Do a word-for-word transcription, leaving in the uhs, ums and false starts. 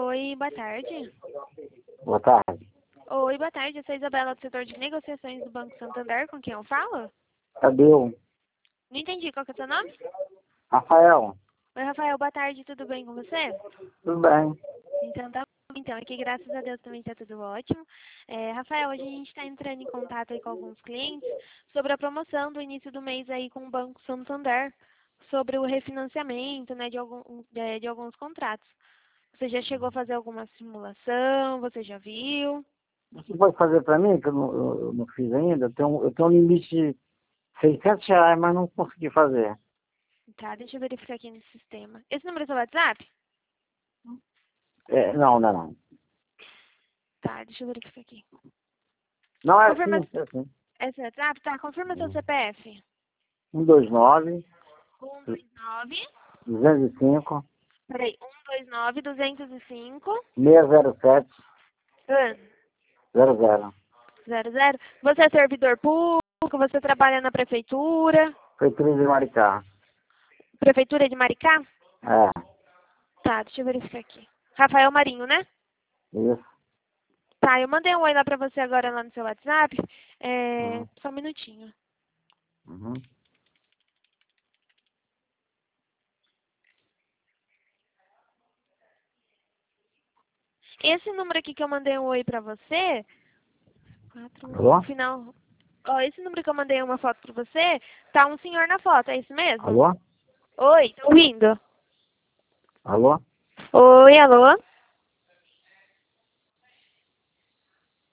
Oi, boa tarde. Boa tarde. Oi, boa tarde. Eu sou a Isabela do setor de negociações do Banco Santander. Com quem eu falo? Tadeu. Não entendi. Qual que é o seu nome? Rafael. Oi, Rafael. Boa tarde. Tudo bem com você? Tudo bem. Então tá bom. Então, aqui graças a Deus também tá tudo ótimo. É, Rafael, hoje a gente está entrando em contato aí com alguns clientes sobre a promoção do início do mês aí com o Banco Santander, sobre o refinanciamento, né, de, algum, de, de alguns contratos. Você já chegou a fazer alguma simulação? Você já viu? Você pode fazer para mim, que eu não, eu- eu não fiz ainda? Eu tenho, eu tenho um limite de seiscentos reais, mas não consegui fazer. Tá, deixa eu verificar aqui no sistema. Esse número é seu WhatsApp? É, não, não, não. Tá, deixa eu verificar aqui. Não é Confirma. assim, é assim. É seu WhatsApp? Tá, confirma seu C P F. um dois nove, um dois nove. duzentos e cinco, Peraí, um dois nove, duzentos e cinco. seiscentos e sete, Ah, zero zero. zero zero. Você é servidor público? Você trabalha na prefeitura? Prefeitura de Maricá. Prefeitura de Maricá? É, Tá, deixa eu verificar aqui. Rafael Marinho, né? isso. Tá, eu mandei um oi lá pra você agora lá no seu WhatsApp. É, Uhum. só um minutinho. Uhum. Esse número aqui que eu mandei um oi pra você, quatro, Alô? o final, ó, esse número que eu mandei uma foto pra você, tá um senhor na foto, é isso mesmo? Alô? Oi, tô ouvindo. Alô? Oi, alô?